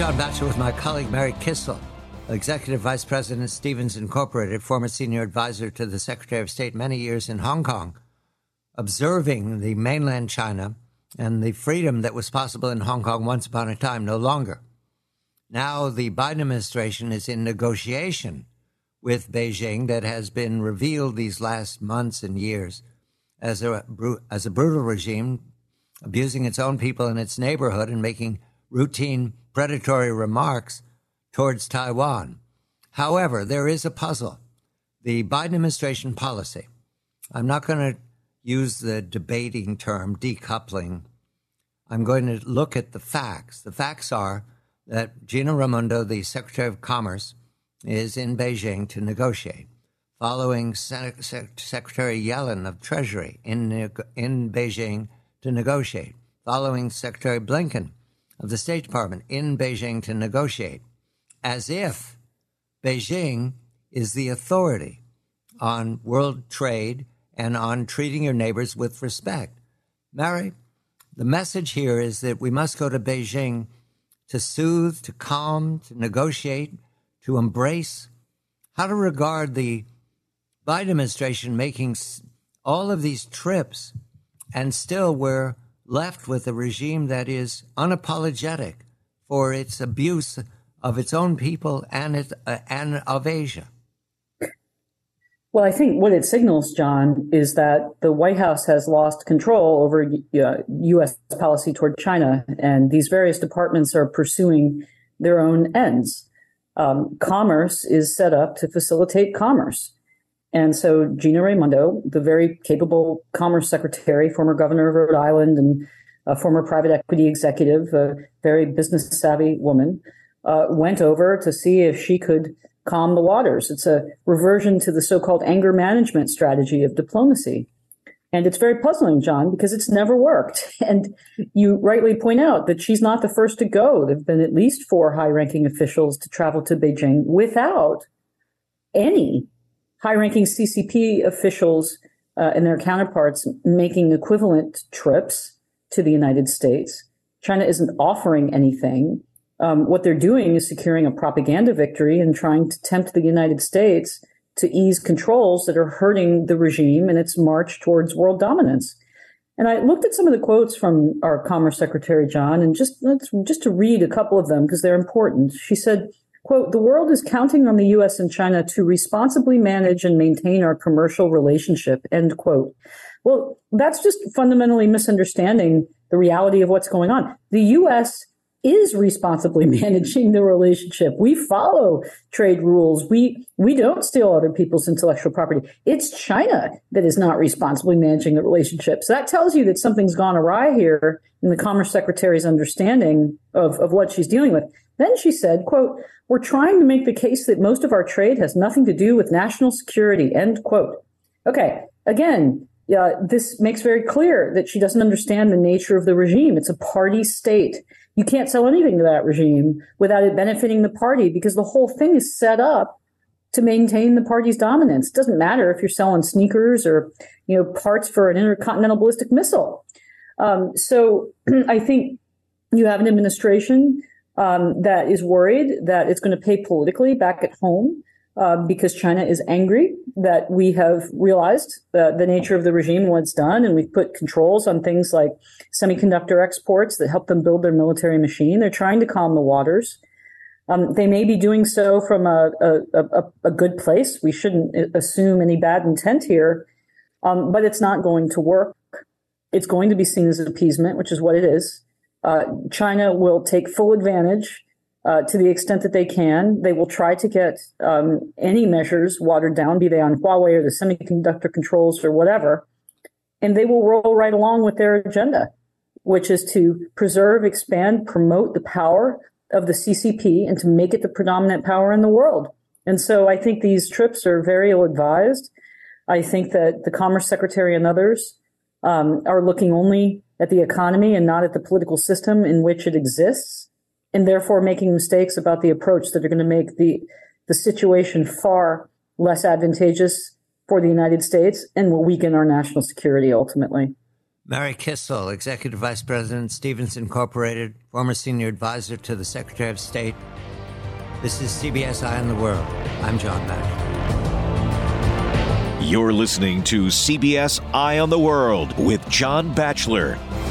John Batchelor with my colleague Mary Kissel, Executive Vice President, Stevens Incorporated, former senior advisor to the Secretary of State, many years in Hong Kong, observing the mainland China and the freedom that was possible in Hong Kong once upon a time, no longer. Now the Biden administration is in negotiation with Beijing that has been revealed these last months and years as a brutal regime, abusing its own people in its neighborhood and making routine predatory remarks towards Taiwan. However, there is a puzzle. The Biden administration policy, I'm not going to use the debating term decoupling. I'm going to look at the facts. The facts are that Gina Raimondo, the Secretary of Commerce, is in Beijing to negotiate, following Secretary Yellen of Treasury in Beijing to negotiate, following Secretary Blinken of the State Department in Beijing to negotiate, as if Beijing is the authority on world trade and on treating your neighbors with respect. Mary, the message here is that we must go to Beijing to soothe, to calm, to negotiate, to embrace, how to regard the Biden administration making all of these trips, and still we're left with a regime that is unapologetic for its abuse of its own people and of Asia. Well, I think what it signals, John, is that the White House has lost control over U.S. policy toward China, and these various departments are pursuing their own ends. Commerce is set up to facilitate commerce. And so Gina Raimondo, the very capable Commerce Secretary, former governor of Rhode Island and a former private equity executive, a very business-savvy woman, went over to see if she could calm the waters. It's a reversion to the so-called anger management strategy of diplomacy. And it's very puzzling, John, because it's never worked. And you rightly point out that she's not the first to go. There have been at least 4 high-ranking officials to travel to Beijing without any high-ranking CCP officials and their counterparts making equivalent trips to the United States. China isn't offering anything. What they're doing is securing a propaganda victory and trying to tempt the United States to ease controls that are hurting the regime in its march towards world dominance. And I looked at some of the quotes from our Commerce Secretary, John, and just to read a couple of them because they're important. She said, quote, "The world is counting on the U.S. and China to responsibly manage and maintain our commercial relationship," end quote. Well, that's just fundamentally misunderstanding the reality of what's going on. The U.S. is responsibly managing the relationship. We follow trade rules. We don't steal other people's intellectual property. It's China that is not responsibly managing the relationship. So that tells you that something's gone awry here in the Commerce Secretary's understanding of what she's dealing with. Then she said, quote, "We're trying to make the case that most of our trade has nothing to do with national security," end quote. Okay, again, this makes very clear that she doesn't understand the nature of the regime. It's a party state. You can't sell anything to that regime without it benefiting the party because the whole thing is set up to maintain the party's dominance. It doesn't matter if you're selling sneakers or, parts for an intercontinental ballistic missile. So I think you have an administration that is worried that it's going to pay politically back at home because China is angry that we have realized the nature of the regime and what it's done, and we've put controls on things like semiconductor exports that help them build their military machine. They're trying to calm the waters. They may be doing so from a good place. We shouldn't assume any bad intent here, but it's not going to work. It's going to be seen as appeasement, which is what it is. China will take full advantage to the extent that they can. They will try to get any measures watered down, be they on Huawei or the semiconductor controls or whatever, and they will roll right along with their agenda, which is to preserve, expand, promote the power of the CCP and to make it the predominant power in the world. And so I think these trips are very ill-advised. I think that the Commerce Secretary and others are looking only at the economy and not at the political system in which it exists, and therefore making mistakes about the approach that are going to make the situation far less advantageous for the United States and will weaken our national security ultimately. Mary Kissel, Executive Vice President, Stevens Incorporated, former Senior Advisor to the Secretary of State. This is CBS Eye on the World. I'm John Batchelor. You're listening to CBS Eye on the World with John Batchelor.